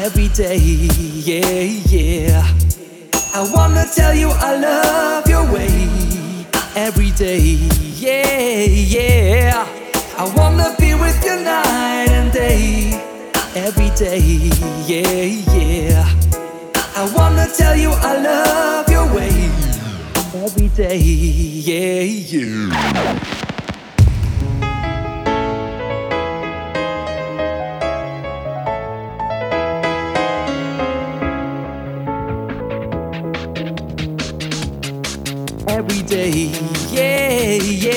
every day, yeah, yeah. I wanna tell you I love your way every day, yeah, yeah. I wanna be with you night and day, every day, yeah, yeah. I wanna tell you I love your way every day, yeah, yeah. Every day, yeah,